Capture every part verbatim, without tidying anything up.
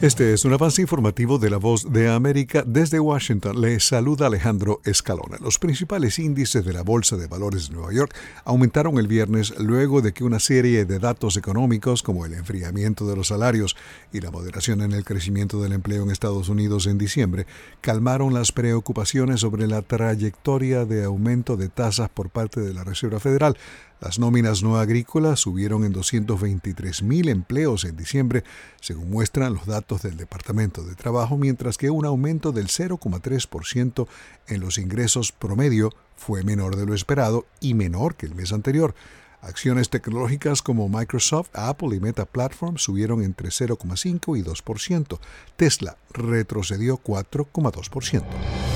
Este es un avance informativo de La Voz de América. Desde Washington le saluda Alejandro Escalona. Los principales índices de la Bolsa de Valores de Nueva York aumentaron el viernes luego de que una serie de datos económicos como el enfriamiento de los salarios y la moderación en el crecimiento del empleo en Estados Unidos en diciembre calmaron las preocupaciones sobre la trayectoria de aumento de tasas por parte de la Reserva Federal. Las nóminas no agrícolas subieron en doscientos veintitrés mil empleos en diciembre, según muestran los datos del Departamento de Trabajo, mientras que un aumento del cero coma tres por ciento en los ingresos promedio fue menor de lo esperado y menor que el mes anterior. Acciones tecnológicas como Microsoft, Apple y Meta Platforms subieron entre cero coma cinco y dos por ciento. Tesla retrocedió cuatro coma dos por ciento.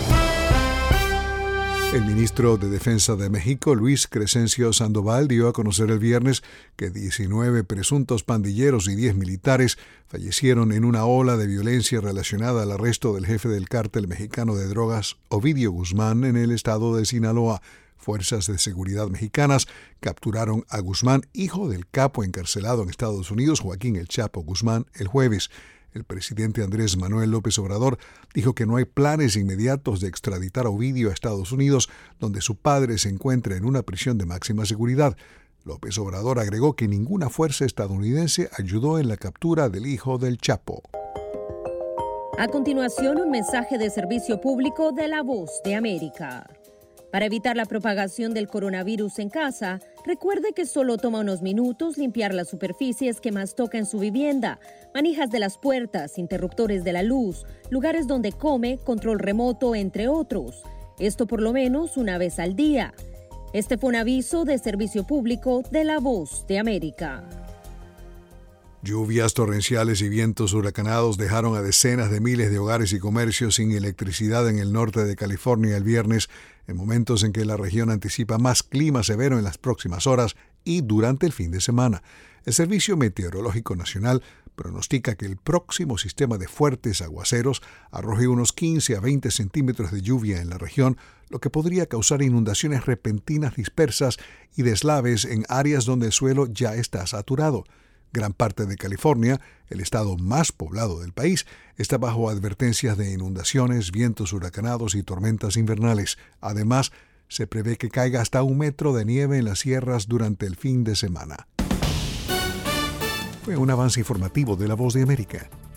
El ministro de Defensa de México, Luis Crescencio Sandoval, dio a conocer el viernes que diecinueve presuntos pandilleros y diez militares fallecieron en una ola de violencia relacionada al arresto del jefe del cártel mexicano de drogas, Ovidio Guzmán, en el estado de Sinaloa. Fuerzas de seguridad mexicanas capturaron a Guzmán, hijo del capo encarcelado en Estados Unidos, Joaquín El Chapo Guzmán, el jueves. El presidente Andrés Manuel López Obrador dijo que no hay planes inmediatos de extraditar a Ovidio a Estados Unidos, donde su padre se encuentra en una prisión de máxima seguridad. López Obrador agregó que ninguna fuerza estadounidense ayudó en la captura del hijo del Chapo. A continuación, un mensaje de servicio público de La Voz de América. Para evitar la propagación del coronavirus en casa, recuerde que solo toma unos minutos limpiar las superficies que más toca en su vivienda, manijas de las puertas, interruptores de la luz, lugares donde come, control remoto, entre otros. Esto por lo menos una vez al día. Este fue un aviso de servicio público de La Voz de América. Lluvias torrenciales y vientos huracanados dejaron a decenas de miles de hogares y comercios sin electricidad en el norte de California el viernes, en momentos en que la región anticipa más clima severo en las próximas horas y durante el fin de semana. El Servicio Meteorológico Nacional pronostica que el próximo sistema de fuertes aguaceros arroje unos quince a veinte centímetros de lluvia en la región, lo que podría causar inundaciones repentinas dispersas y deslaves en áreas donde el suelo ya está saturado. Gran parte de California, el estado más poblado del país, está bajo advertencias de inundaciones, vientos huracanados y tormentas invernales. Además, se prevé que caiga hasta un metro de nieve en las sierras durante el fin de semana. Fue un avance informativo de La Voz de América.